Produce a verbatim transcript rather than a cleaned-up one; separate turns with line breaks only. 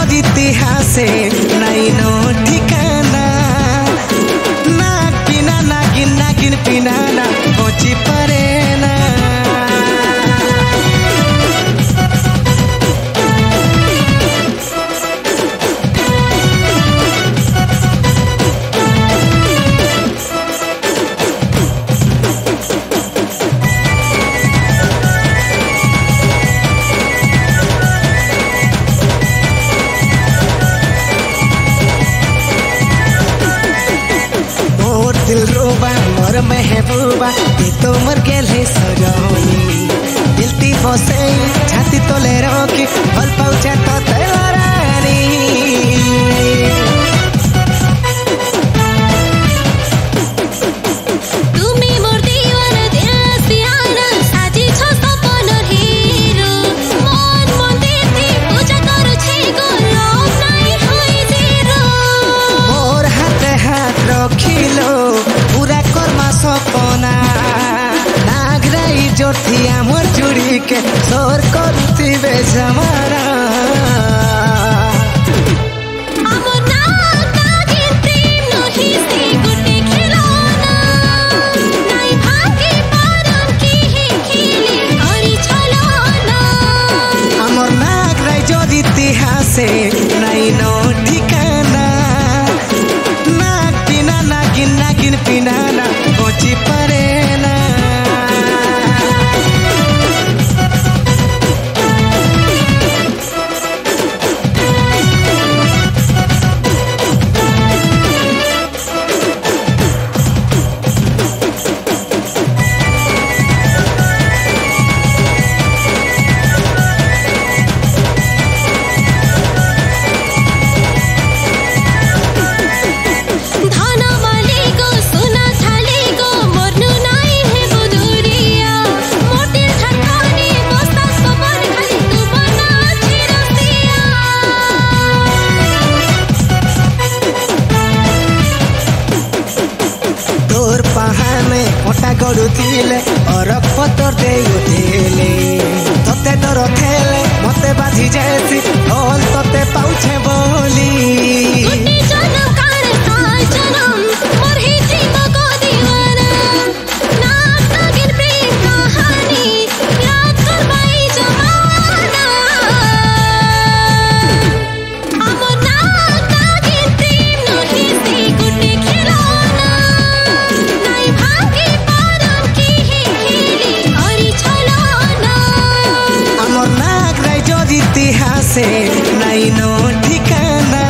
ইতিহাসে নাই নো ঠিকানা নাগ পিনা নাগিন নাগিন পিনা না পৌঁছি পারে না दिल रोबा मोर महबूबा ये तो मर गेले सजनी दिलती बसे छाती तले रखी भल पाउछे तो तेरानी
তুমি মোর দিওয়ানা দিল সিয়ানা সাজি ছ সপনর হিরো মন মন্দিরে পূজা করছে গো লভ নাই হই জিরো
मोर हाथे हाथ रखिलो पूरा कर्मा सपना नागराई जोथिया मोर चूड़ी के सोर करथिबे जमाना
আমর নাগ নাগিন প্রেম নহি সে গুটে খেলনা নাই ভাগে পারন কি হে খেলে করি ছলনা
আমার নাগরাই জোর ইতিহাসে নাই নো ঠিকানা নাগ পিনা নাগিন নাগিন পিনা না পৌঁছি পারে না
ধনা মালি গো সোনা থালি গো মরনু নাই হে বুদুরিয়া মোটির ঠাঠানি বস্তা সবর খালি তোমার নাচি রসিয়া
তোর পাহানে ওটা গড়ুଥିଲେ অরক পতর দেই উঠিলে তোতে ডর খেলে মতে বাজি যাইছি ঢোল তোতে পাউছে বলি
গুটি জনম কার কাল জনম মোর হি জীব গো দিওয়ানা নাগ নাগিন প্রেম কাহানি याद করবাই জমানা আমর নাগ নাগিন প্রেম নহি সে গুটে খেলনা নাই ভাগে পারন কি হে খেলে করি ছলনা
আমার নাগরাই জোর ইতিহাসে নাই নো ঠিকানা